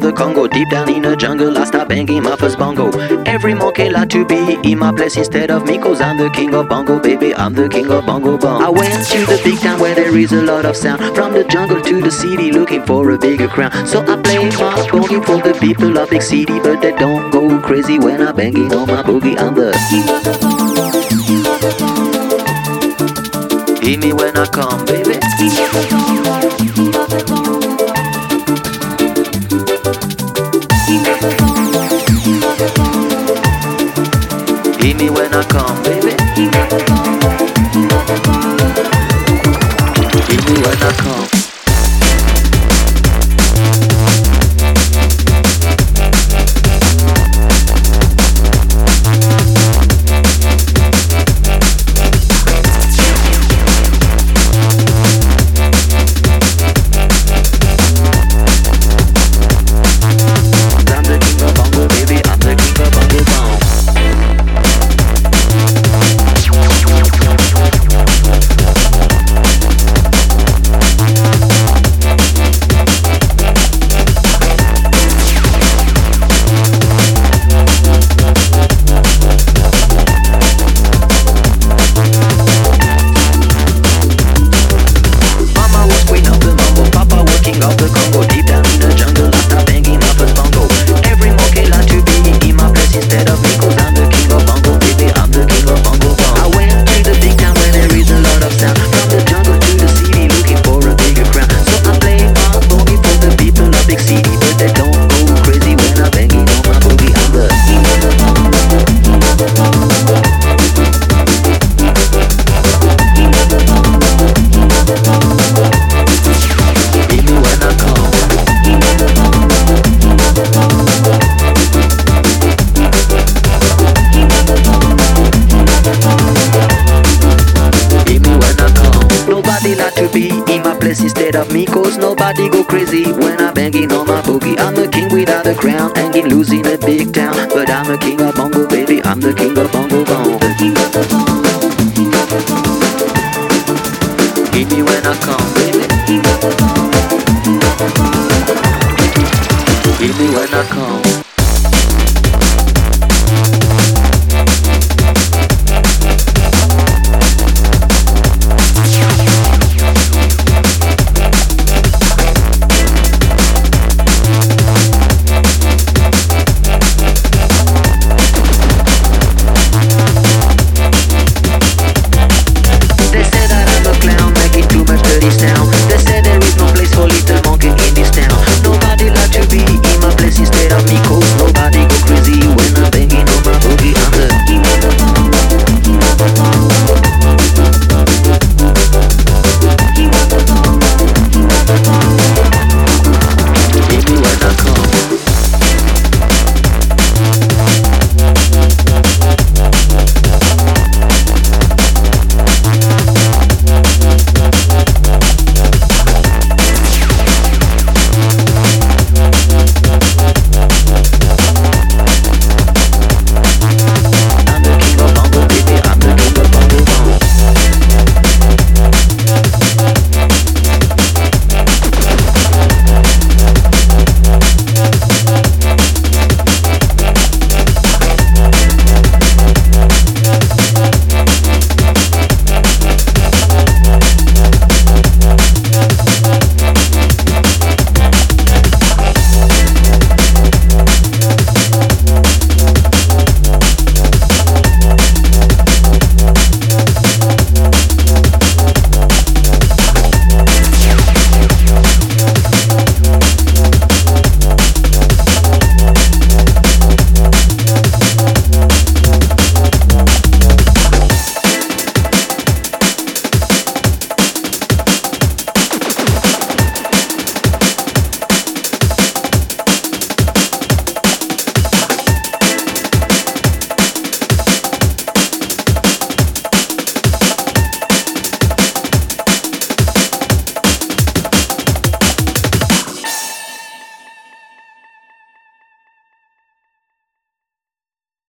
the Congo. Deep down in the jungle, I start banging my first bongo. Every monkey like to be in my place instead of me, cause I'm the king of bongo, baby, I'm the king of bongo bong. I went to the big town where there is a lot of sound, from the jungle to the city looking for a bigger crown. So I play my boogie for the people of big city, but they don't go crazy when I'm banging on my boogie. I'm the king of the bongo, king of the bongo. Hear me when I come, baby. King of the bongo, king of the bongo. King of the bongo, king of the bongo. Hear me when I come, baby. King of the bongo, king of the bongo. Hear me when I come. Instead of me, cause nobody go crazy when I'm banging on my boogie. I'm the king without a crown, hanging loose in a big town, but I'm the king of bongo, baby, I'm the king of bongo bong. The king of the bongo, king of the bongo. Hear me when I come, baby. King of the bongo, king of the bongo. Hear me when I come.